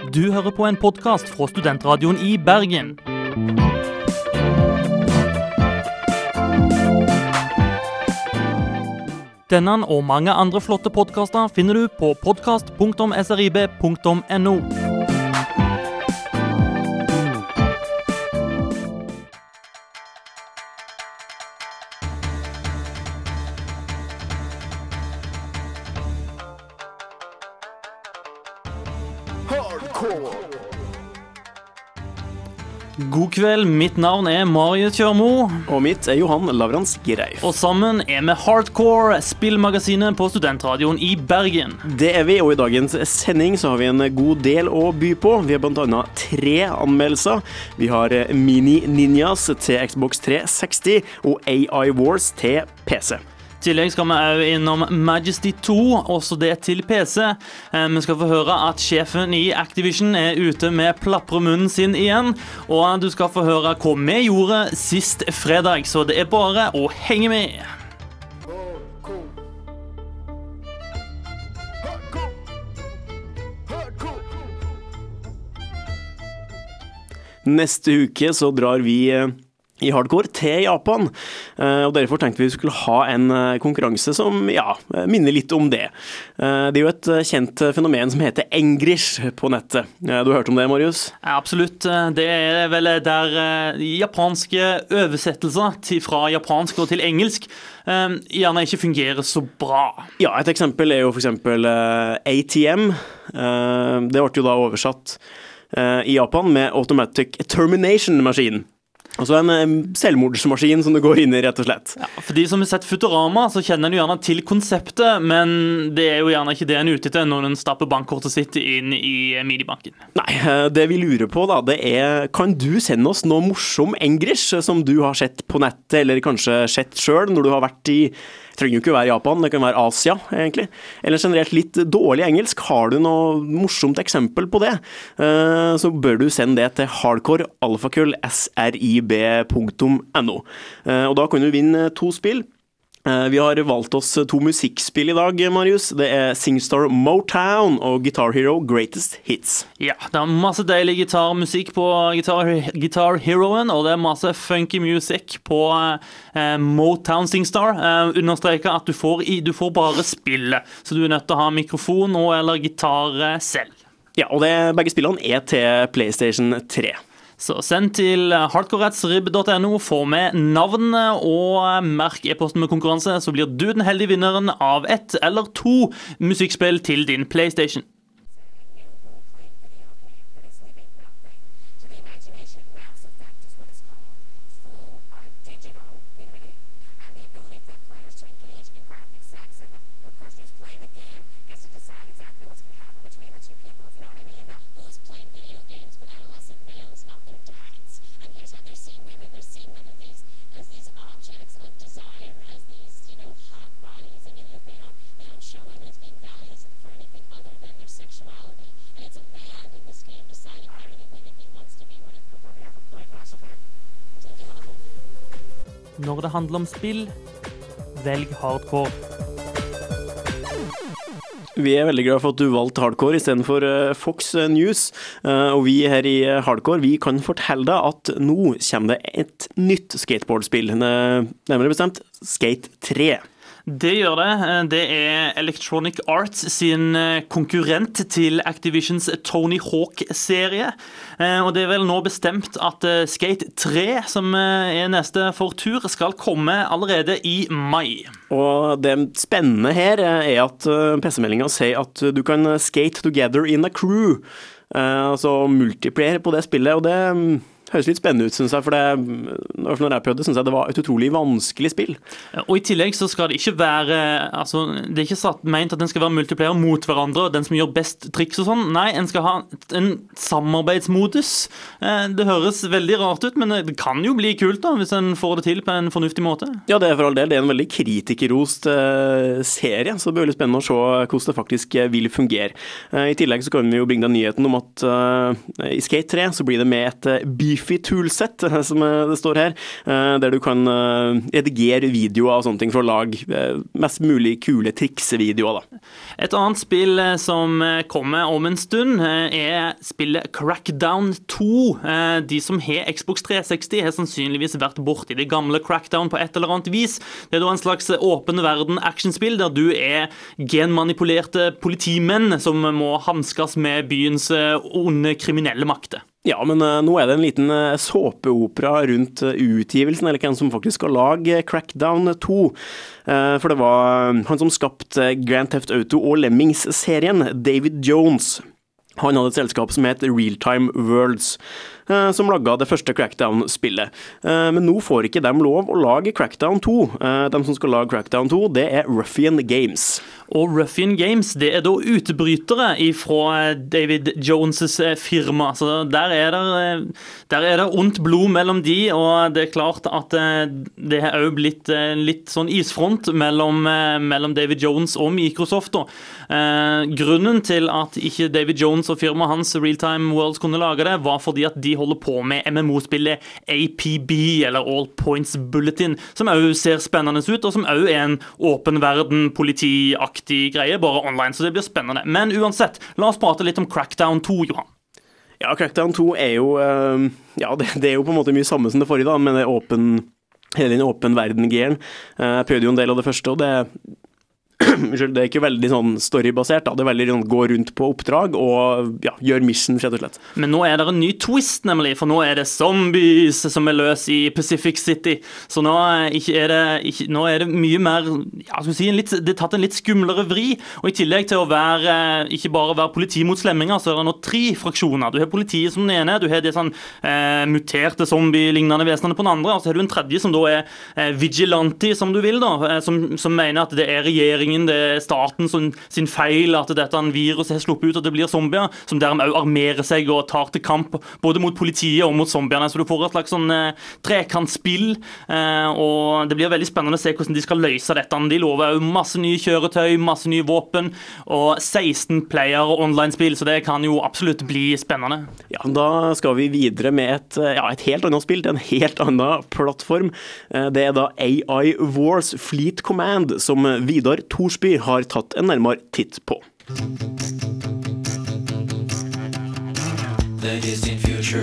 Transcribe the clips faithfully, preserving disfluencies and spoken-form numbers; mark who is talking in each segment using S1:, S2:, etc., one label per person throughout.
S1: Du hører på en podcast fra Studentradioen i Bergen. Denne og mange andre flotte podcaster finner du på podcast punktum srib punktum no. God kveld, mitt navn er Marius Kjørmo.
S2: Og mitt er Johan Lavrans Greif.
S1: Og sammen er vi Hardcore, spillmagasinet på Studentradioen i Bergen.
S2: Det er vi, og i dagens sending så har vi en god del å by på. Vi har blant annet tre anmeldelser. Vi har Mini Ninjas til Xbox tre seksti og A I Wars til P C.
S1: I tillegg skal vi også innom Majesty to, også det til P C. Vi skal få høre at sjefen i Activision er ute med plappremunnen sin igjen, og du skal få høre hva vi gjorde sist fredag, så det er bare å henge med.
S2: Neste uke så drar vi i Hardcore til Japan, og derfor tenkte vi skulle ha en konkurranse som, ja, minner litt om det. Det er jo et kjent fenomen som heter English på nettet. Du har hørt om det, Marius?
S1: Ja, absolutt. Det er vel der japanske oversettelser fra japansk og til engelsk gjerne ikke fungerer så bra.
S2: Ja, et eksempel er jo for eksempel A T M. Det ble jo da oversatt i Japan med Automatic Termination Machine. Altså en selvmordsmaskin som du går inn i, rett og slett.
S1: Ja, for de som har sett Futurama, så kjenner en jo gjerne til konseptet, men det er jo gjerne ikke det en er ute til når en stapper bankkortet sitt inn i minibanken.
S2: Nei, det vi lurer på da, det er, kan du sende oss noe morsom English som du har sett på nettet, eller kanskje sett selv når du har vært i, det trenger jo ikke være Japan, det kan være Asia, egentlig. Eller generelt litt dårlig engelsk. Har du noe morsomt eksempel på det, så bør du sende det til hardcore alfakull srib punktum no. Og da kan du vinne to spill. Vi har valgt oss to musikkspill i dag, Marius. Det er Singstar Motown og Guitar Hero Greatest Hits.
S1: Ja, det er masse deilig gitarmusikk på Guitar, Guitar Heroen, og det er masse funky music på eh, Motown Singstar. Eh, understreker at du får, i, du får bare spille, så du er nødt til å ha mikrofon og eller gitar selv.
S2: Ja, og det, begge spillene er til PlayStation tre.
S1: Så send til hardcore srib punktum no, få med navnet og merk e-posten med konkurranse, så blir du den heldige vinneren av ett eller to musikkspill til din PlayStation. Når det handler om spill, velg hardcore.
S2: Vi er veldig glad for at du valgte Hardcore i stedet for Fox News, og vi her i Hardcore, vi kan fortelle deg at nå kommer det et nytt skateboardspill, nærmere bestemt Skate tre.
S1: Det gjør det. Det er Electronic Arts sin konkurrent til Activisions Tony Hawk-serie. Og det er vel nå bestemt at Skate tre, som er neste for tur, skal komme allerede i mai.
S2: Og det spennende her er at P C-meldingen sier at du kan skate together in a crew. Altså multiplayer på det spillet, og det høres litt spennende ut, synes jeg, for det, når jeg prøvde, synes jeg det var et utrolig vanskelig spill.
S1: Og i tillegg så skal det ikke være, altså, det er ikke satt ment at den skal være multiplayer mot hverandre, den som gjør best triks og sånn. Nei, en skal ha en samarbeidsmodus. Det høres veldig rart ut, men det kan jo bli kult da, hvis en får det til på en fornuftig måte. Ja,
S2: det er for all del. Det er en veldig kritikerrost serie, så det blir veldig spennende å se hvordan det faktisk vil fungere. I tillegg så kan vi jo bringe deg nyheten om at i Skate tre så blir det med et beef Wifi-toolset, som det står her, der du kan redigere videoer og sånne ting for å lage mest mulig kule triksevideoer da.
S1: Et annet spill som kommer om en stund er spillet Crackdown to. De som har Xbox tre seksti har sannsynligvis vært borte i det gamle Crackdown på et eller annet vis. Det er da en slags åpen verden actionspill der du er genmanipulerte politimenn som må hanskes med byens onde kriminelle makter.
S2: Ja, men uh, nå er det en liten uh, såpeopera rundt uh, utgivelsen, eller hvem som faktisk skal lage Crackdown to. Uh, for det var uh, han som skapte Grand Theft Auto og Lemmings-serien, David Jones. Han hadde et selskap som het Real Time Worlds, uh, som laget det første Crackdown-spillet. Uh, men nå får ikke de lov å lage Crackdown to. Uh, de som skal lage Crackdown to, det er Ruffian Games.
S1: Og Ruffian Games, det er da utbrytere fra David Jones' firma. Så der er det, der er det ondt blod mellom de, og det er klart at det har også blitt litt sånn isfront mellom, mellom David Jones og Microsoft. Da. Grunnen til at ikke David Jones og firmaet hans Real Time Worlds kunne lage det, var fordi at de holder på med M M O-spillet A P B, eller All Points Bulletin, som også ser spennende ut, og som også er en åpen verden, politiaktig greie, bare online, så det blir spennende. Men uansett, la oss prate litt om Crackdown to, Johan.
S2: Ja, Crackdown to er jo, uh, ja, det, det er jo på en måte mye samme som det forrige da, men det er åpen, hele den åpen verden-geren. Uh, jeg prøvde jo en del av det første, og det det er ikke veldig sånn storybasert da. Det er veldig sånn gå rundt på oppdrag og ja, gjør missions rett og slett.
S1: Men nå er det en ny twist nemlig, for nå er det zombies som er løs i Pacific City. Så nå er det, ikke, nå er det mye mer, ja, skal si, en litt, det er tatt en litt skumlere vri, og i tillegg til å være, ikke bare være politi mot slemminger, så er det nå tre fraksjoner. Du har politiet som den ene, du har de sånn eh, muterte zombie-lignende vesenene på den andre, og så har du en tredje som da er eh, vigilante, som du vil da, eh, som, som mener at det er regjeringen, det er staten sin, sin feil at dette viruset har sluppet ut og det blir zombier, som dermed også armerer seg og tar til kamp både mot politiet og mot zombierne, så du får et slags sånn eh, trekantspill, eh, og det blir veldig spennende å se hvordan de skal løse dette. De lover jo masse nye kjøretøy, masse nye våpen, og seksten player online-spill, så det kan jo absolutt bli spennende.
S2: Ja, da skal vi videre med et, ja, et helt annet spill, til en helt annen plattform. Det er da A I Wars Fleet Command, som Vidar Thorsby har tatt en nærmere titt på.
S3: The distant future,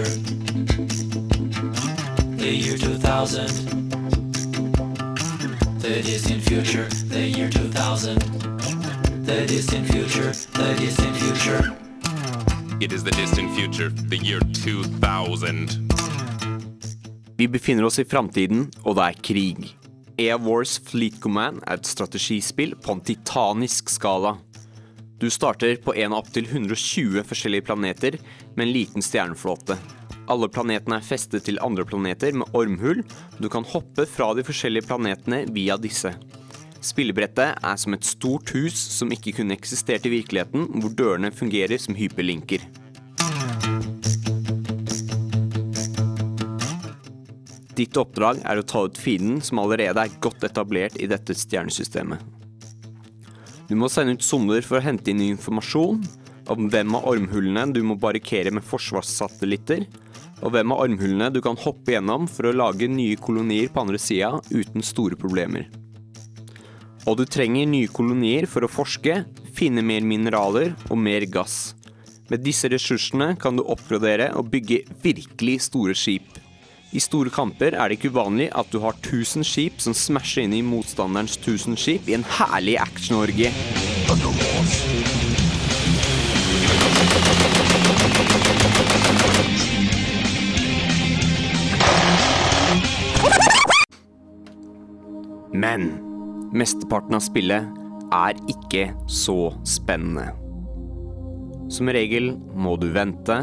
S3: the year two thousand. The distant future, the year two thousand. The distant future, the distant future.
S4: It is the distant future, the year two thousand.
S5: Vi befinner oss i framtiden, og det er krig. A I Wars Fleet Command er et strategispill på en titanisk skala. Du starter på en av opp til hundre og tjue forskjellige planeter med en liten stjerneflåte. Alle planetene er festet til andre planeter med ormhull, og du kan hoppe fra de forskjellige planetene via disse. Spillebrettet er som et stort hus som ikke kunne eksistert i virkeligheten, hvor dørene fungerer som hyperlinker. Ditt oppdrag er å ta ut fienden som allerede er godt etablert i dette stjernesystemet. Du må sende ut sonder for å hente inn informasjon om hvem av ormhullene du må barrikere med forsvarssatellitter, og hvem av ormhullene du kan hoppe gjennom for å lage nye kolonier på andre siden uten store problemer. Og du trenger nye kolonier for å forske, finne mer mineraler og mer gass. Med disse ressursene kan du oppgradere og bygge virkelig store skip. I store kamper er det ikke uvanlig at du har tusen skip som smasher inn i motstanderens tusen skip i en herlig action-orgie. Men mesteparten av spillet er ikke så spennende. Som regel må du vente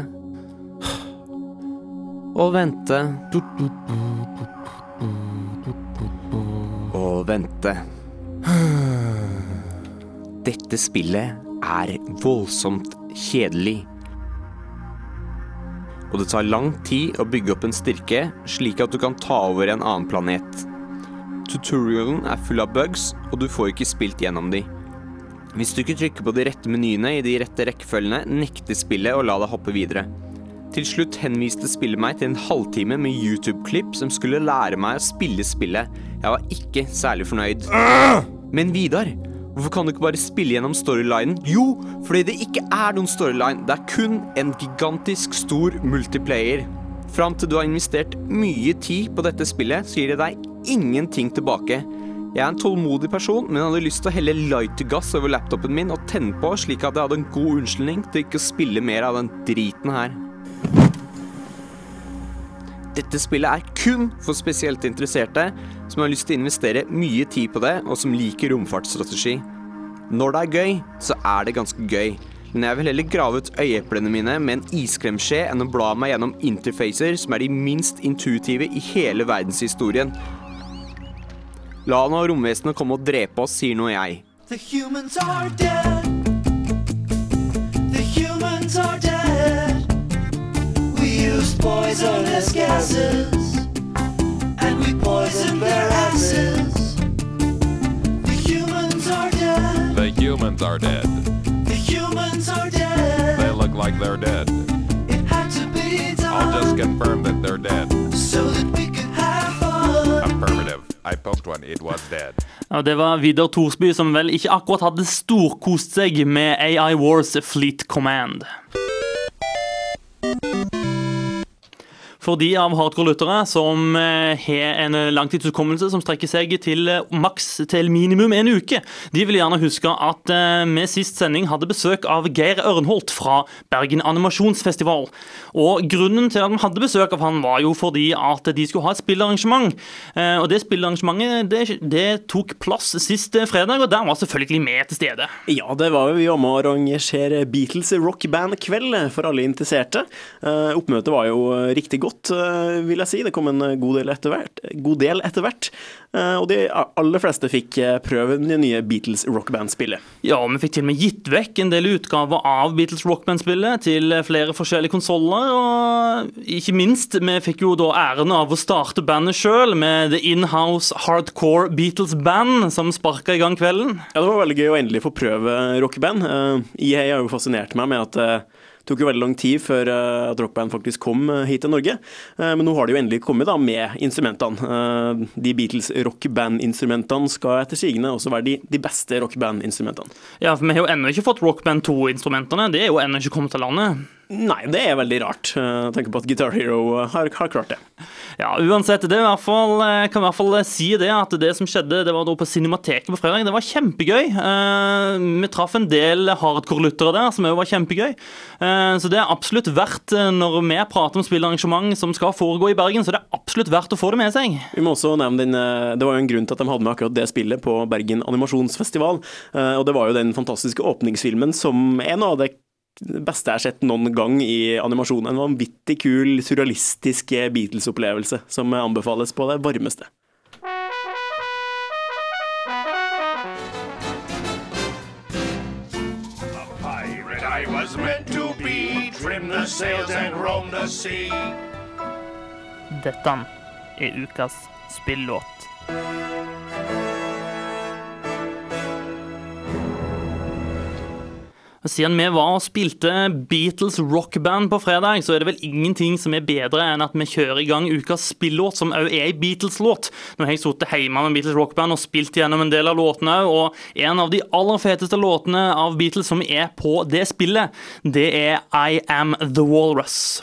S5: og vente og vente. Dette spillet er voldsomt kjedelig. Og det tar lang tid å bygge opp en styrke slik at du kan ta over en annen planet. Tutorialen er full av bugs, og du får ikke spilt gjennom de. Hvis du ikke trykker på de rette menyene i de rette rekkefølgene, nekter spillet å la deg hoppe videre. Til slutt henviste spillet meg til en halvtime med YouTube-klipp som skulle lære meg å spille spillet. Jeg var ikke særlig fornøyd. Men Vidar, hvorfor kan du ikke bare spille gjennom storylinen? Jo, fordi det ikke er noen storyline. Det er kun en gigantisk stor multiplayer. Fram til du har investert mye tid på dette spillet, så gir det deg ingenting tilbake. Jeg er en tålmodig person, men jeg hadde lyst til å helle lightergass over laptopen min og tenne på, slik at jeg hadde en god unnskyldning til ikke å spille mer av den driten her. Dette spillet er kun for spesielt interesserte, som har lyst til å investere mye tid på det, og som liker romfartsstrategi. Når det er gøy, så er det ganske gøy. Men jeg vil heller grave ut øyeeplene mine med en iskremskje enn å bla meg gjennom interfacer som er de minst intuitive i hele verdenshistorien. La nå romvesenet komme og drepe oss, sier nå jeg.
S3: The humans are dead. The humans are dead. We used poisonous gases, and we poisoned their asses. The humans are dead.
S4: The humans are dead.
S3: The humans are dead.
S4: They look like they're dead.
S3: It had to be done.
S4: I'll just confirm that they're dead.
S3: So that we could have fun.
S4: Affirmative. I poked one. It was dead.
S1: Ja, det var Vidar Thorsby som vel ikke akkurat hadde storkost seg med A I Wars Fleet Command. For de av hardcore-lyttere som har en langtidsutkommelse som strekker seg til maks til minimum en uke, de vil gjerne huske at vi sist sending hadde besøk av Geir Ørnholt fra Bergen Animasjonsfestival. Og grunnen til at vi hadde besøk av han var jo fordi at de skulle ha et spillarrangement. Og det spillarrangementet, det, det tok plass sist fredag, og der var selvfølgelig med til stede.
S2: Ja, det var jo vi om å arrangere Beatles rockband-kveld for alle interesserte. Oppmøtet var jo riktig godt, vil jeg si. Det kom en god del etter hvert, god del etter hvert. Og de aller fleste fikk prøve det nye Beatles rockband-spillet.
S1: Ja, vi fikk til og med gitt vekk en del utgaver av Beatles rockband-spillet til flere forskjellige konsoler, og ikke minst, vi fikk jo da æren av å starte bandet selv med The In-House Hardcore Beatles Band, som sparket i gang kvelden.
S2: Ja, det var veldig gøy å endelig få prøve rockband. I har jo fascinert meg med at det tok jo veldig lang tid før uh, at rockband faktisk kom uh, hit til Norge, uh, men nå har de jo endelig kommet da med instrumentene. Uh, de Beatles rockband-instrumentene skal etter sigende også være de, de beste rockband-instrumentene.
S1: Ja, for vi har jo ennå ikke fått Rockband to-instrumentene, det er jo ennå ikke kommet til landet.
S2: Nei, det er veldig rart. Jeg tenker på at Guitar Hero har, har klart det.
S1: Ja, uansett, det er i hvert fall, kan i hvert fall si det, at det som skjedde, det var da på Cinemateket på fredag, det var kjempegøy. Vi traff en del hardcore-lyttere der, som også var kjempegøy. Så det er absolutt verdt, når vi prater om spillarrangement som skal foregå i Bergen, så det er absolutt verdt å få det med seg.
S2: Vi må også nevne den, det var jo en grunn til at de hadde med akkurat det spillet på Bergen Animasjonsfestival, og det var jo den fantastiske åpningsfilmen som en av det Det beste jeg har sett noen gang i animasjonen. En vanvittig kul, surrealistisk Beatles-opplevelse som anbefales på det varmeste.
S6: A pirate I was meant to be, trim the sails and roam the sea.
S1: Dette er ukas spillåt. Siden vi var og spilte Beatles rockband på fredag, så er det vel ingenting som er bedre enn at vi kjører i gang ukas spillåt, som også er en Beatles-låt. Nå har jeg sittet hjemme med Beatles rockband og spilt gjennom en del av låtene, og en av de aller feteste låtene av Beatles som er på det spillet, det er I Am The Walrus.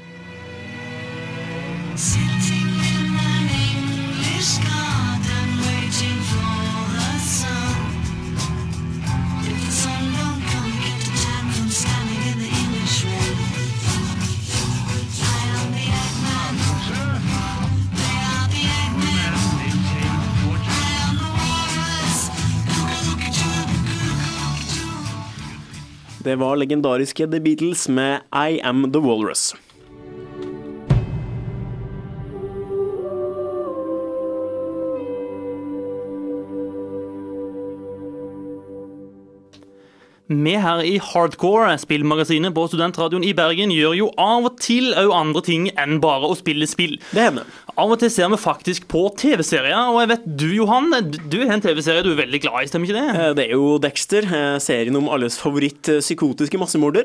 S2: Det var legendariske The Beatles med I Am The Walrus.
S1: Vi her i Hardcore, spillmagasinet på Studentradioen i Bergen, gjør jo av og til også andre ting enn bare å spille spill.
S2: Det hender.
S1: Av og til ser vi faktisk på T V-serier, og jeg vet du, Johan, du er en T V-serie du er veldig glad i, stemmer ikke det?
S2: Det er jo Dexter, serien om alles favoritt psykotiske massemorder.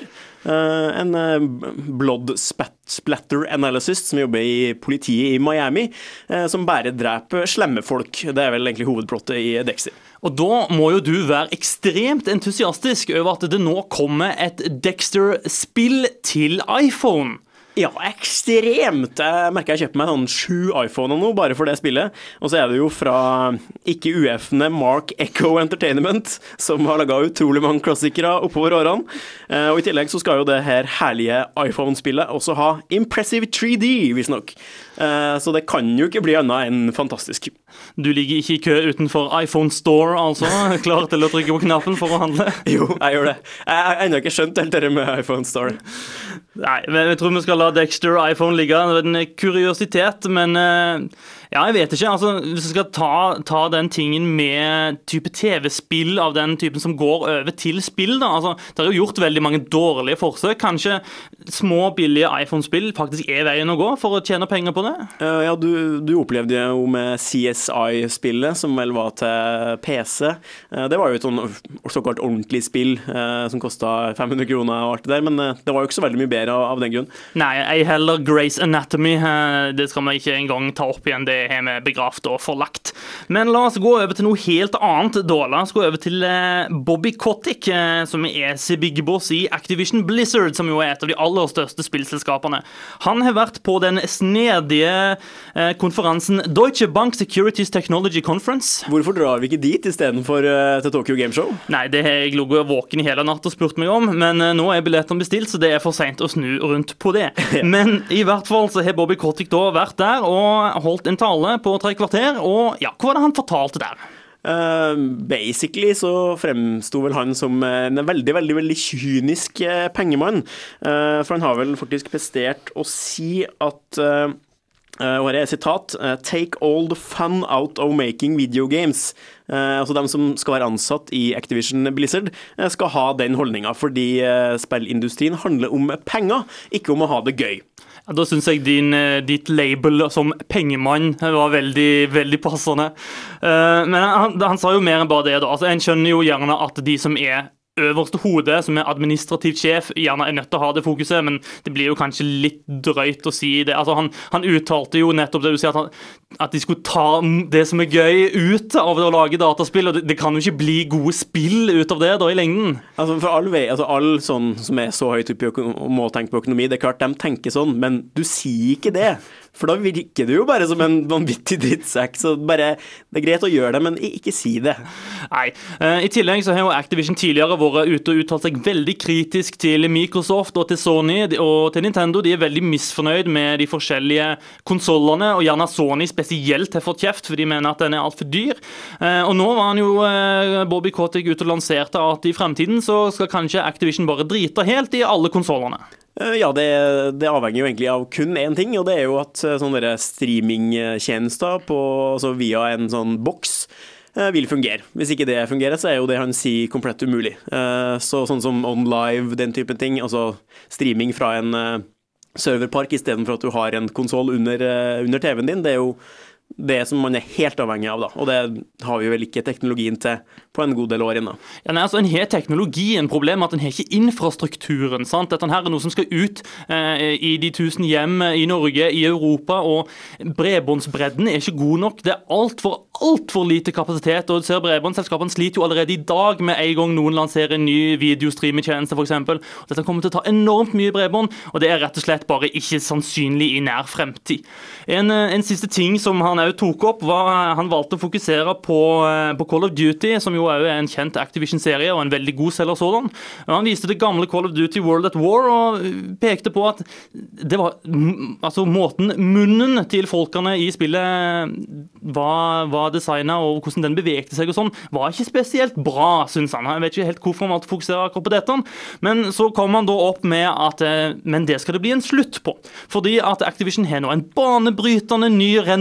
S2: En blood splatter analyst som jobber i politiet i Miami, som bare dreper slemme folk. Det er vel egentlig hovedplottet i Dexter.
S1: Og da må jo du være ekstremt entusiastisk over at det nå kommer et Dexter-spill til iPhone.
S2: Ja, ekstremt. Jeg merker jeg kjøper meg sånn sju iPhoner nå, bare for det spillet. Og så er det jo fra ikke U F-ene Mark Echo Entertainment, som har laget utrolig mange klassikere oppover årene. Og i tillegg så skal jo det her herlige iPhone-spillet også ha Impressive tre D, visstnok. Så det kan jo ikke bli annet enn fantastisk.
S1: Du ligger ikke i kø utenfor iPhone Store, altså, klar til å trykke på knappen for å handle?
S2: Jo, jeg gjør det. Jeg har ennå ikke skjønt helt det med iPhone Store.
S1: Nei, jeg tror vi skal la Dexter iPhone ligge. Det er en kuriositet, men ja, jeg vet ikke. Altså, hvis vi skal ta, ta den tingen med type T V-spill av den typen som går over til spill, da. Altså, det er jo gjort veldig mange dårlige forsøk. Kanskje små, billige iPhone-spill faktisk er veien å gå for å tjene penger på det?
S2: Uh, ja, du, du opplevde jo med C S I-spillet, som vel var til P C. Uh, det var jo et sånn såkalt ordentlig spill uh, som kostet fem hundre kroner og alt det der, men uh, det var jo ikke så veldig mye bedre av, av den grunn.
S1: Nei, ei heller Grey's Anatomy. Uh, det skal vi ikke engang ta opp igjen. Det har vi begravt og forlagt. Men la oss gå over til noe helt annet, da. La oss gå over til uh, Bobby Kotick, uh, som er big boss i Activision Blizzard, som jo er et av de aller største spillselskapene. Han har vært på den snedige uh, konferansen Deutsche Bank Securities Technology Conference.
S2: Hvorfor drar vi ikke dit i stedet for uh, til Tokyo Game Show?
S1: Nei, det har jeg ligget våken i hele natt og spurt meg om, men uh, nå er billettene bestilt, så det er for sent å snu rundt på det. Men i hvert fall så har Bobby Kotick da vært der og holdt en tale på tre kvarter, og ja, hva var det han fortalte der?
S2: Uh, basically så fremsto vel han som en veldig, veldig, veldig kynisk uh, pengemann. Uh, for han har vel faktisk prestert å si at uh, uh, og her er sitat uh, take all the fun out of making video games. Uh, altså de som skal være ansatt i Activision Blizzard uh, skal ha den holdningen, fordi uh, spillindustrien handler om penger, ikke om å ha det gøy.
S1: Ja, da synes jeg din, ditt label som pengemann var veldig, veldig passende. Uh, men han, han sa jo mer enn bare det da. Altså, en skjønner jo gjerne at de som er øverste hodet, som er administrativ sjef, gjerne er nødt til å ha det fokuset, men det blir jo kanskje litt drøyt å si det. Altså, han, han uttalte jo nettopp det du sier, at, han, at de skulle ta det som er gøy ut av det å lage dataspill, og det, det kan jo ikke bli gode spill ut av det da i lengden.
S2: Altså for all vei, altså all sånn som er så høyt oppe og må tenke på økonomi, det er klart de tenker sånn, men du sier ikke det. For da virker du jo bare som en vanvittig drittsekk, så bare, det er greit å gjøre det, men ikke si det.
S1: Nei, i tillegg så har jo Activision tidligere vært ute og uttalt seg veldig kritisk til Microsoft og til Sony og til Nintendo. De er veldig misfornøyd med de forskjellige konsolene, og gjerne Sony spesielt har fått kjeft, for de mener at den er alt for dyr. Og nå var han jo, Bobby Kotick, ute og lanserte at i fremtiden så skal kanskje Activision bare drite helt i alle konsolene.
S2: Ja, det, det avhenger jo egentlig av kun én ting, og det er jo at sånne streamingtjenester på, altså via en sånn boks vil fungere. Hvis ikke det fungerer, så er jo det han sier komplett umulig. Så sånn som OnLive, den typen ting, altså streaming fra en serverpark i stedet for at du har en konsol under, under T V-en din, det er jo det som man er helt avhengig av da, og det har vi vel ikke teknologien til på en god del år innan.
S1: Ja, nei, altså en har teknologien, problemet er at en har ikke infrastrukturen, sant? Dette her er noe som skal ut eh, i de tusen hjem i Norge, i Europa, og bredbåndsbredden er ikke god nok. Det er alt for, alt for lite kapasitet, og du ser bredbåndsselskapene sliter jo allerede i dag med en gang noen lanserer en ny videostreametjeneste for eksempel. Dette kommer til å ta enormt mye bredbånd, og det er rett og slett bare ikke sannsynlig i nær fremtid. En, en siste ting som han også tok opp, var han valgte å fokusere på, på Call of Duty, som jo er en kjent Activision-serie og en veldig god selger sådan. Han viste det gamle Call of Duty World at War og pekte på at det var, altså måten munnen til folkene i spillet var, var designet og hvordan den bevegte seg og sånn, var ikke spesielt bra, synes han. Jeg vet ikke helt hvorfor han valgte å fokusere akkurat på dette, men så kom han da opp med at men det skal det bli en slutt på, fordi at Activision har nå en banebrytende ny rendringteknologi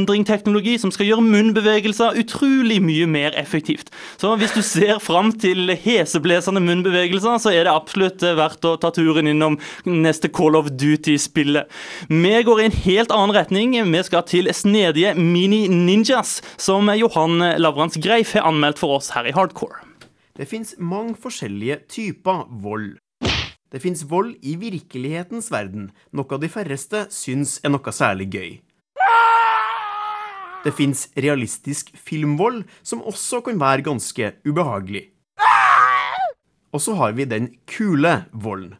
S1: teknologi som skal gjøre munnbevegelser utrolig mye mer effektivt. Så hvis du ser frem til heseblesende munnbevegelser, så er det absolutt verdt å ta turen innom neste Call of Duty-spillet. Vi går i en helt annen retning. Vi skal til snedige mini-ninjas, som Johan Lavrans Greif har anmeldt for oss her i Hardcore.
S2: Det finnes mange forskjellige typer vold. Det finnes vold i virkelighetens verden, noe de færreste syns er noe særlig gøy. Det finnes realistisk filmvold, som også kan være ganske ubehagelig. Og så har vi den kule volden.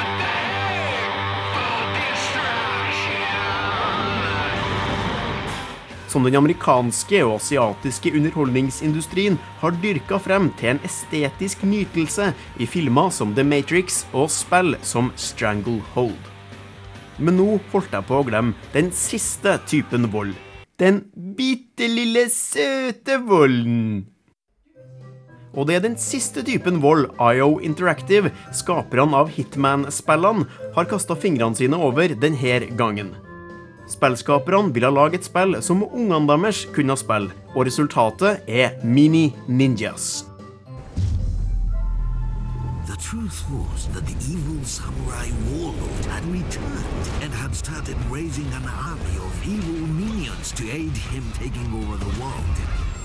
S2: Som den amerikanske og asiatiske underholdningsindustrien har dyrket frem til en estetisk nytelse i filmer som The Matrix og spill som Stranglehold. Men nå holdt jeg på å glemme den siste typen vold. Den bittelille søte volden. Og det er den siste typen vold I O Interactive, skaperne av Hitman-spillene, har kastet fingrene sine over denne gangen. Spillskaperne ville lage et spill som ungene deres kunne spille, og resultatet er mini-ninjas.
S7: The truth was that the evil samurai warlord had returned and had started raising an army of evil minions to aid him taking over the world.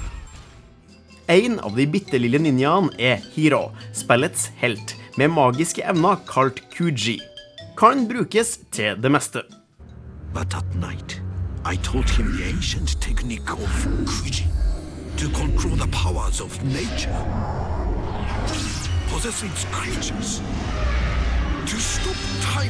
S2: En av de bittelille ninjaene er Hiro, spillets helt, med magiske evner kalt Kuji. Kan brukes til det meste.
S7: But at night, I taught him the ancient technique of Kuji to control the powers of nature, possess its creatures, to stop time,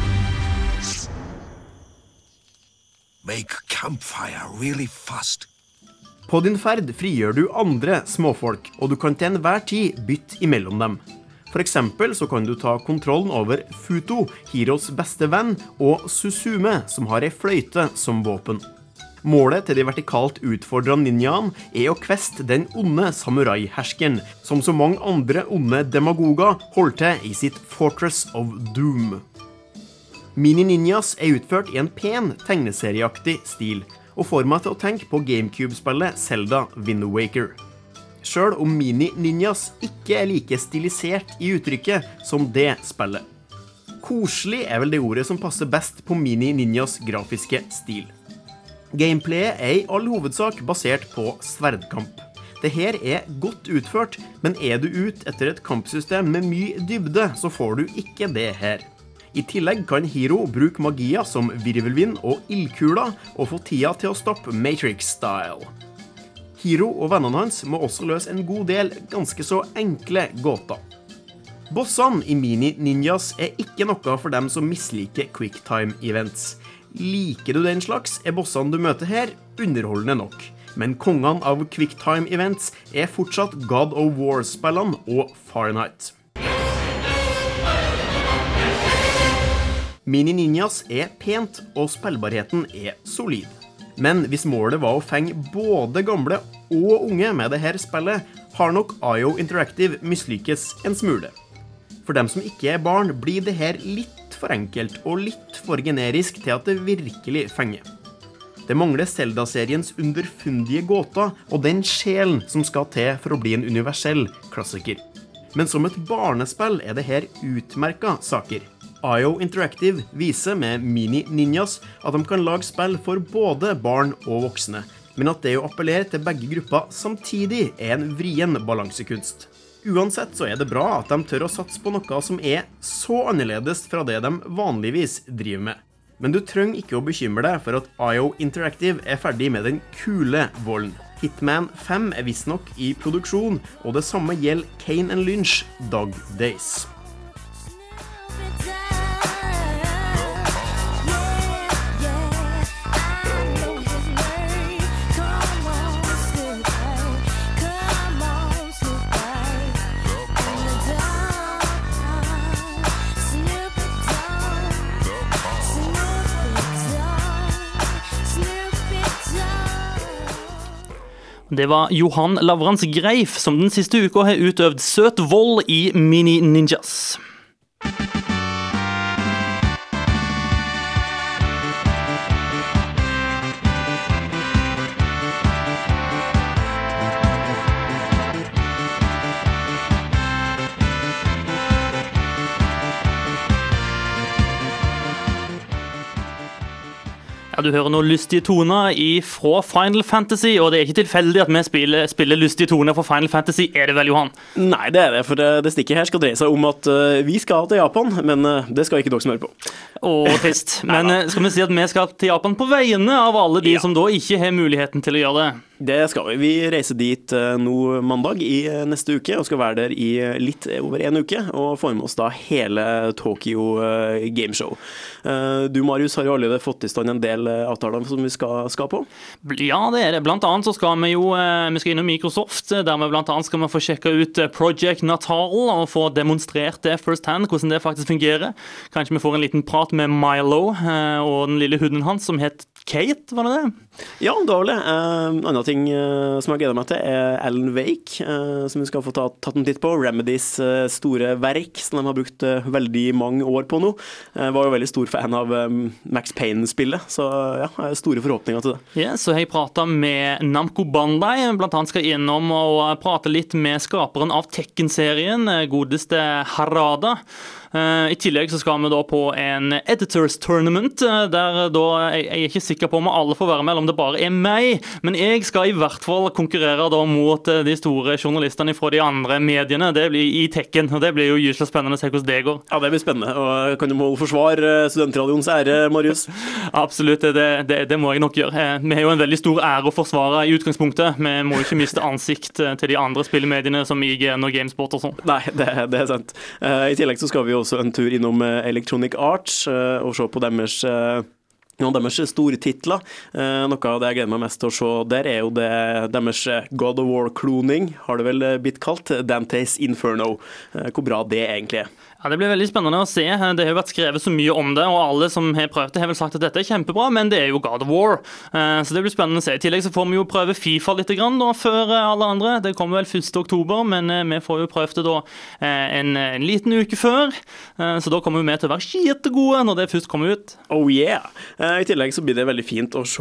S7: make campfire really fast.
S2: På din ferd frigjør du andre småfolk, og du kan til enhver tid bytte imellom dem. For eksempel så kan du ta kontrollen over Futo, Hiros beste venn, og Susume, som har ei fløyte som våpen. Målet til de vertikalt utfordrende ninjaene er å kveste den onde samurai-herskeren, som så mange andre onde demagoger holder til i sitt Fortress of Doom. Mini-ninjas er utført i en pen, tegneserieaktig stil, og får meg til å tenke på GameCube-spillet Zelda Wind Waker. Selv om mini-ninjas ikke er like stilisert i uttrykket som det spillet. Koselig er vel det ordet som passer best på mini-ninjas grafiske stil. Gameplayet er i all hovedsak basert på sverdkamp. Dette er godt utført, men er du ut etter et kampsystem med mye dybde, så får du ikke det her. I tillegg kan Hiro bruke magia som virvelvind og ildkula, og få tida til å stoppe Matrix-style. Hiro og vennene hans må også løse en god del ganske så enkle gåter. Bossene i mini-ninjas er ikke noe for dem som misliker quicktime-events. Liker du den slags, er bossene du møter her underholdende nok. Men kongene av quicktime-events er fortsatt God of War-spillene og Fahrenheit. Mini-ninjas er pent, og spillbarheten er solid. Men hvis målet var å fenge både gamle og unge med dette spillet, har nok I O Interactive mislykkes en smule. For dem som ikke er barn, blir det her litt for enkelt og litt for generisk til at det virkelig fenger. Det mangler Zelda-seriens underfundige gåter og den sjelen som skal til for å bli en universell klassiker. Men som et barnespill er det her utmerket saker. I O Interactive viser med mini-ninjas at de kan lage spill for både barn og voksne, men at det å appellere til begge grupper samtidig er en vrien balansekunst. Uansett så er det bra at de tør å satse på noe som er så annerledes fra det de vanligvis driver med. Men du trenger ikke å bekymre deg for at I O Interactive er ferdig med den kule volden. Hitman fem er visstnok i produksjon, og det samme gjelder Kane and Lynch Dog Days.
S1: Det var Johan Lavrans Greif som den siste uka har utøvd søt vold i mini-ninjas. Ja, du hører noen lystige toner fra Final Fantasy, og det er ikke tilfeldig at vi spiller, spiller lystige toner fra Final Fantasy, er det vel, Johan?
S2: Nei, det er det, for det stikket her skal dreie seg om at uh, vi skal til Japan, men uh, det skal ikke dere som hører på.
S1: Åh, trist. Men uh, skal vi si at vi skal til Japan på vegne av alle de ja. som da ikke har muligheten til å gjøre det?
S2: Det skal vi. Vi reiser dit uh, nå mandag i uh, neste uke, og skal være der i uh, litt over en uke, og får med oss da hele Tokyo uh, Gameshow. Uh, du, Marius, har jo allerede fått i stand en del uh, avtaler som vi skal, skal på?
S1: Ja, det er det. Blant annet så skal vi jo uh, vi skal innom Microsoft, der vi blant annet skal vi få sjekke ut uh, Project Natal og få demonstrert det first hand, hvordan det faktisk fungerer. Kanskje vi får en liten prat med Milo uh, og den lille hunden hans som het Kate, var det det?
S2: Ja, det var vel det. Uh, annen ting uh, som jeg gleder meg til er Alan Wake, uh, som vi skal få ta, tatt en titt på. Remedys uh, store verk, som de har brukt uh, veldig mange år på nå. Jeg uh, var jo veldig stor fan av um, Max Payne-spillet, så ja, jeg har store forhåpninger til det.
S1: Ja, så jeg pratet med Namco Bandai, blant annet skal innom og prate litt med skaperen av Tekken-serien, godeste Harada. Uh, I tillegg så skal vi da på en Editors Tournament, uh, der da, jeg, jeg er ikke sikker på om alle får være med, eller om det bare er meg, men jeg skal i hvert fall konkurrere da mot uh, de store journalistene fra de andre mediene, det blir i Tekken, og det blir jo gyselig spennende å se hvordan det går.
S2: Ja, det blir spennende, og kan du måle forsvar uh, studentradioens ære, Marius?
S1: Absolutt, det, det, det må jeg nok gjøre. Uh, vi har jo en veldig stor ære å forsvare i utgangspunktet, vi må jo ikke miste ansikt uh, til de andre spillemediene som I G N og GameSpot og sånn.
S2: Nei, det, det er sant. Uh, I tillegg så skal vi jo også en tur innom Electronic Arts og se på deres noen av deres store titler. Noe av det jeg gleder meg mest til å se der er jo det deres God of War-kloning, har det vel blitt kalt, Dante's Inferno. Hvor bra det egentlig er.
S1: Ja, Det blir veldig spennende å se. Det har jo vært skrevet så mye om det, og alle som har prøvd det har vel sagt at dette er kjempebra, men det er jo God of War. Så det blir spennende å se. I tillegg så får vi jo prøve FIFA litt grann da, før alle andre. Det kommer vel første oktober, men vi får jo prøvd det da en, en liten uke før. Så da kommer vi med til å være skittegode når det først kommer ut.
S2: Oh yeah! I tillegg så blir det veldig fint å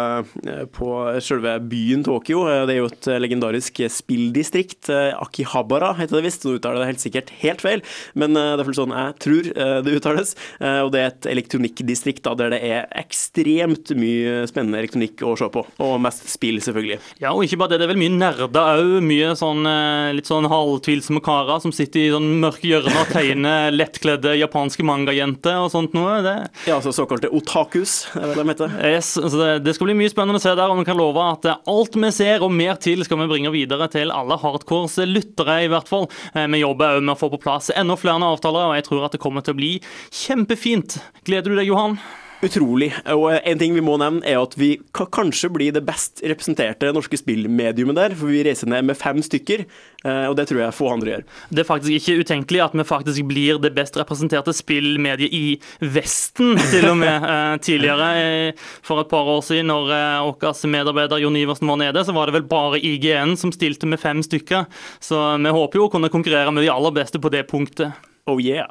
S2: se på selve byen Tokyo. Det er jo et legendarisk spilldistrikt. Akihabara heter det visst, så uttaler det helt sikkert helt feil, men det er sånn jeg tror det uttales, og det er et elektronikkdistrikt da, der det er ekstremt mye spennende elektronikk å se på, og mest spill selvfølgelig.
S1: Ja, og ikke bare det, det er vel mye nerder også, mye sånn, litt sånn halvtvilsomme karer som sitter i sånn mørke hjørner og tegner lettkledde japanske manga-jenter og sånt noe. Det...
S2: Ja, altså såkalte otakus, er vel det de heter.
S1: Yes, altså det, det skal bli mye spennende å se der, og vi kan love at alt vi ser og mer til skal vi bringe videre til alle hardcores lyttere i hvert fall. Vi jobber også med å få på plass enda flere avtaler, og jeg tror at det kommer til å bli kjempefint. Gleder du deg, Johan?
S2: Utrolig. Og en ting vi må nevne er at vi kan kanskje bli det best representerte norske spillmediumet der, for vi reiser ned med fem stykker, og det tror jeg få andre gjør. Det
S1: er faktisk ikke utenkelig at vi faktisk blir det best representerte spillmediet i Vesten, til og med. Tidligere, for et par år siden, når vår medarbeider Jon Iversen var nede, så var det vel bare I G N som stilte med fem stykker, så vi håper jo å kunne konkurrere med de aller beste på det punktet.
S2: Oh yeah!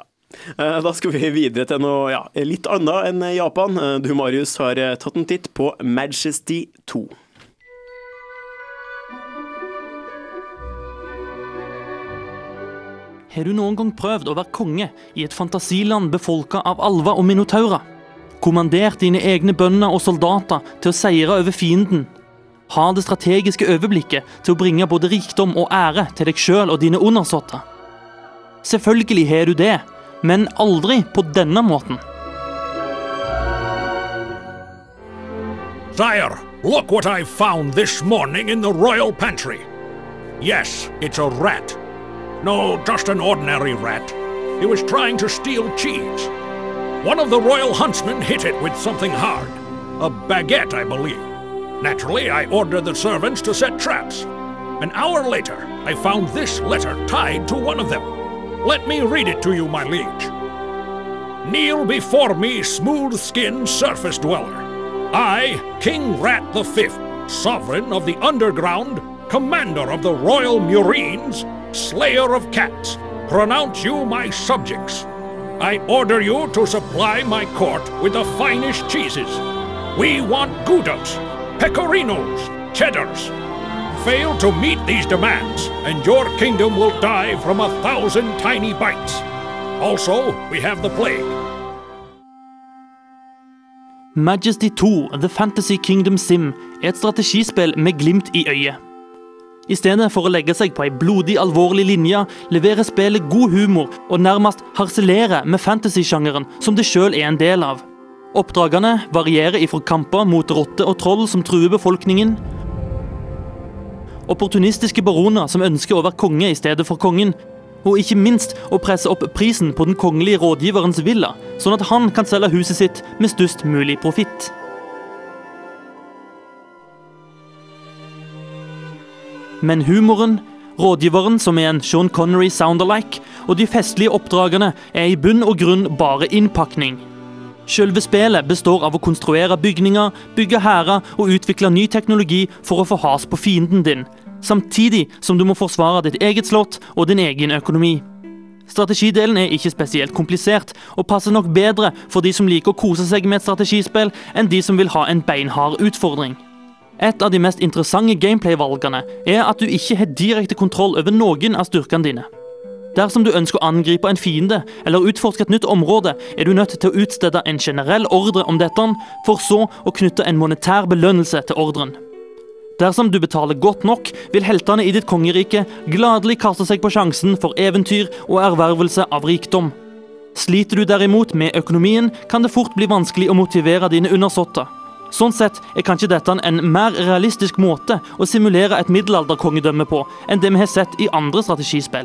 S2: Da skal vi videre til noe ja, litt annet enn Japan. Du, Marius, har tatt en titt på Majesty to.
S1: Har du noen gang prøvd å være konge i et fantasiland befolket av alver og minotaurer? Kommandert dine egne bønder og soldater til å seire over fienden? Ha det strategiske overblikket til å bringe både rikdom og ære til deg selv og dine undersåtter? Selvfølgelig har du det, men aldri på denne måten.
S8: Sire, look what I found this morning in the royal pantry. Yes, it's a rat. No, just an ordinary rat. He was trying to steal cheese. One of the royal huntsmen hit it with something hard. A baguette, I believe. Naturally, I ordered the servants to set traps. An hour later, I found this letter tied to one of them. Let me read it to you, my liege. Kneel before me, smooth-skinned surface dweller. I, King Rat the Fifth, sovereign of the underground, commander of the royal Murines, slayer of cats, pronounce you my subjects. I order you to supply my court with the finest cheeses. We want Goudas, Pecorinos, Cheddars. Fail to meet these demands, and your kingdom will die from a thousand tiny bites. Also, we have the plague.
S1: Majesty to The Fantasy Kingdom Sim er et strategispill med glimt i øyet. I stedet for å legge seg på en blodig, alvorlig linje, leverer spillet god humor og nærmest harselere med fantasy-sjangeren som det selv er en del av. Oppdragene varierer ifra kamper mot rotte og troll som truer befolkningen, opportunistiske baroner som ønsker å være konge i stedet for kongen, og ikke minst å presse opp prisen på den kongelige rådgiverens villa, sånn at han kan selge huset sitt med størst mulig profitt. Men humoren, rådgiveren som er en Sean Connery sound-alike, og de festlige oppdragene er i bunn og grunn bare innpakning. Selve spillet består av å konstruere bygninger, bygge hærer og utvikle ny teknologi for å få has på fienden din, samtidig som du må forsvare ditt eget slott og din egen økonomi. Strategidelen er ikke spesielt komplisert, og passer nok bedre for de som liker å kose seg med et strategispill, enn de som vil ha en beinhard utfordring. Et av de mest interessante gameplay-valgene er at du ikke har direkte kontroll over noen av styrkene dine. Dersom du ønsker å angripe en fiende eller utforske et nytt område, er du nødt til å utstede en generell ordre om dette, for så å knytte en monetær belønnelse til ordren. Dersom du betaler godt nok, vil heltene i ditt kongerike gladelig kaste seg på sjansen for eventyr og ervervelse av rikdom. Sliter du derimot med økonomien, kan det fort bli vanskelig å motivere dine undersåtter. Sånn sett er kanskje dette en mer realistisk måte å simulere et middelalderkongedømme på, enn det vi har sett i andre strategispill.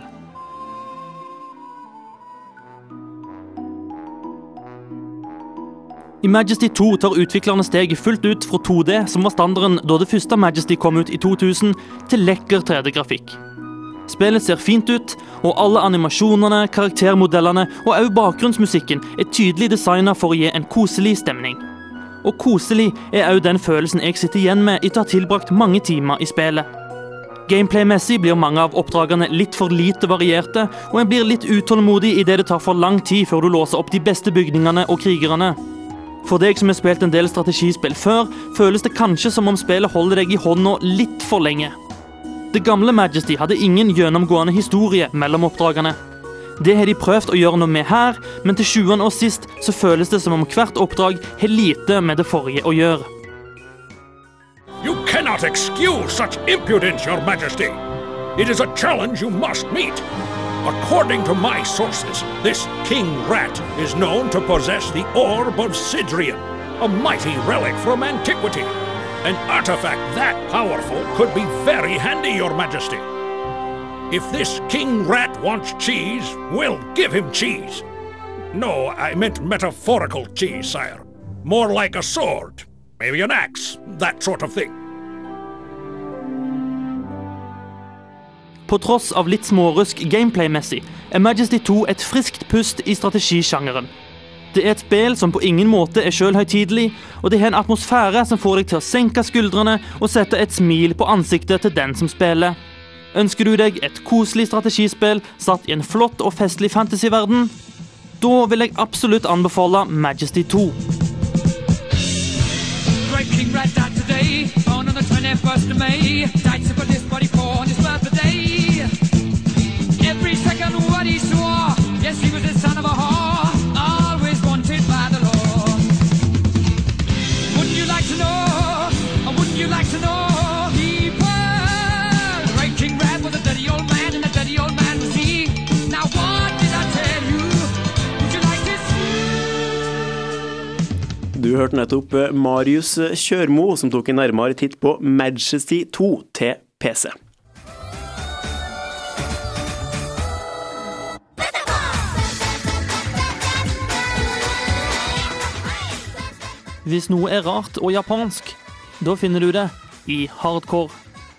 S1: I Majesty to tar utviklerne steget fullt ut fra to D, som var standarden da det første Majesty kom ut i to tusen, til lekker tre D-grafikk. Spillet ser fint ut, og alle animasjonene, karaktermodellene og også bakgrunnsmusikken er tydelig designet for å gi en koselig stemning. Og koselig er også den følelsen jeg sitter igjen med etter å ha tilbrakt mange timer i spillet. Gameplay-messig blir mange av oppdragene litt for lite varierte, og en blir litt utålmodig i det det tar for lang tid før du låser opp de beste bygningene og krigerne. For deg som har spilt en del strategispill før, føles det kanskje som om spillet holder deg i hånda litt for lenge. Det gamle Majesty hadde ingen gjennomgående historie mellom oppdragene. Det har de prøvd å gjøre noe med her, men til sjuende og sist så føles det som om hvert oppdrag har lite med det forrige å gjøre.
S8: You cannot excuse such impudence, Your Majesty. It is a challenge you must meet. According to my sources, this King Rat is known to possess the Orb of Sidrian, a mighty relic from antiquity. An artifact that powerful could be very handy, Your Majesty. If this King Rat wants cheese, we'll give him cheese. No, I meant metaphorical cheese, sire. More like a sword, maybe an axe, that sort of thing.
S1: På tross av litt smårusk gameplay-messig, er Majesty to et friskt pust i strategisjangeren. Det er et spill som på ingen måte er selvhøytidelig, og det har en atmosfære som får deg til å senke skuldrene og sette et smil på ansiktet til den som spiller. Ønsker du deg et koselig strategispill satt i en flott og festlig fantasyverden? Da vil jeg absolutt anbefale Majesty to.
S9: Great King Rat died today, born on the twenty-first of May. Died simple this body for on his birthday. Every second what he swore, yes he was the son of a whore, always wanted by the law. Wouldn't you like to know, or wouldn't you like to know, people? Great King Rat was a dirty old man, and a dirty old man was he. Now what did I tell you? Would you like to see?
S2: Du hørte nettopp Marius Kjørmo, som tok en nærmere titt på Majesty to til P C.
S1: Hvis noe er rart og japansk, da finner du det i hardcore.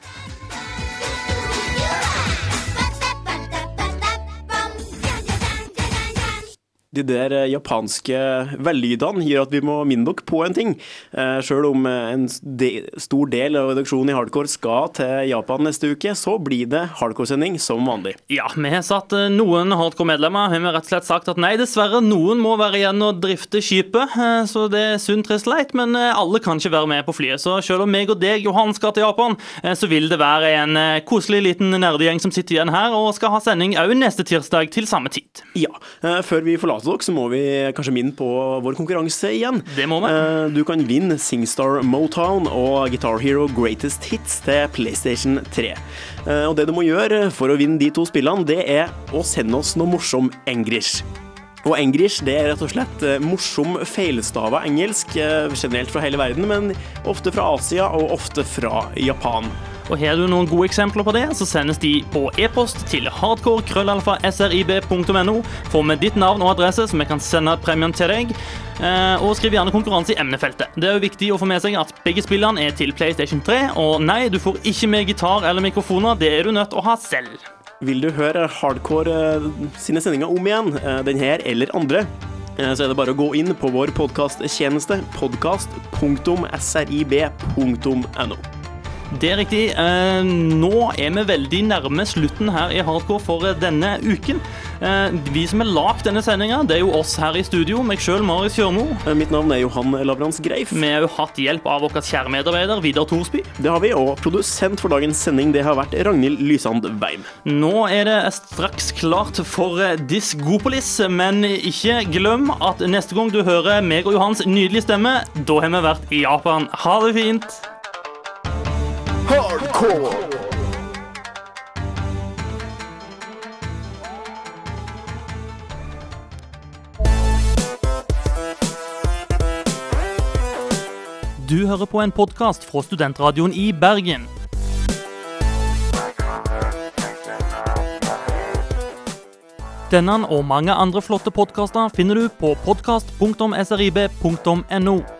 S2: De der japanske vellydene gjør at vi må minne dere på en ting. Eh, selv om en de, stor del av redaksjonen i Hardcore skal til Japan neste uke, så blir det Hardcore-sending som vanlig.
S1: Ja, vi har satt noen Hardcore-medlemmer, har vi rett og slett sagt at nei, dessverre, noen må være igjen og drifte skipet, så det er sunt trist leit, men alle kan ikke være med på flyet. Så selv om meg og deg, Johan, skal til Japan, så vil det være en koselig liten nerdegjeng som sitter igjen her og skal ha sending også neste tirsdag til samme tid.
S2: Ja, før vi forlater til dere, så må vi kanskje minne på vår konkurranse igjen.
S1: Det må vi.
S2: Eh, Du kan vinne SingStar Motown og Guitar Hero Greatest Hits til PlayStation tre. Eh, Og det du må gjøre for å vinne de to spillene, det er å sende oss noe morsom English. Og English, det er rett og slett eh, morsom feilstava engelsk, eh, generelt fra hele verden, men ofte fra Asia og ofte fra Japan.
S1: Og har du noen gode eksempler på det, så sendes de på e-post til hardcore krøllalfa srib punktum no. Få med ditt navn og adresse, så vi kan sende premien til deg. Eh, og skriv gjerne konkurranse i emnefeltet. Det er jo viktig å få med seg at begge spillene er til PlayStation tre, og nei, du får ikke med gitar eller mikrofoner, det er du nødt til å ha selv.
S2: Vil du høre Hardcore eh, sine sendinger om igjen, eh, den her eller andre, eh, så er det bare å gå inn på vår podcasttjeneste podcast punktum srib punktum no.
S1: Det er riktig. Eh, nå er vi veldig nærme slutten her i Hardcore for eh, denne uken. Eh, vi som har lagt denne sendingen, det er jo oss her i studio, meg selv, Marius Kjørmo.
S2: Eh, Mitt navn er Johan Lavrans Greif.
S1: Vi har jo hatt hjelp av vår kjære medarbeider, Vidar Thorsby.
S2: Det har vi, og produsent for dagens sending, det har vært Ragnhild Lysand Weim.
S1: Nå er det straks klart for eh, Discopolis, men ikke glem at neste gang du hører meg og Johans nydelige stemme, da har vi vært i Japan. Ha det fint!
S2: Hardcore!
S1: Du hører på en podcast fra Studentradioen i Bergen. Denne og mange andre flotte podcaster finner du på podcast punktum srib punktum no.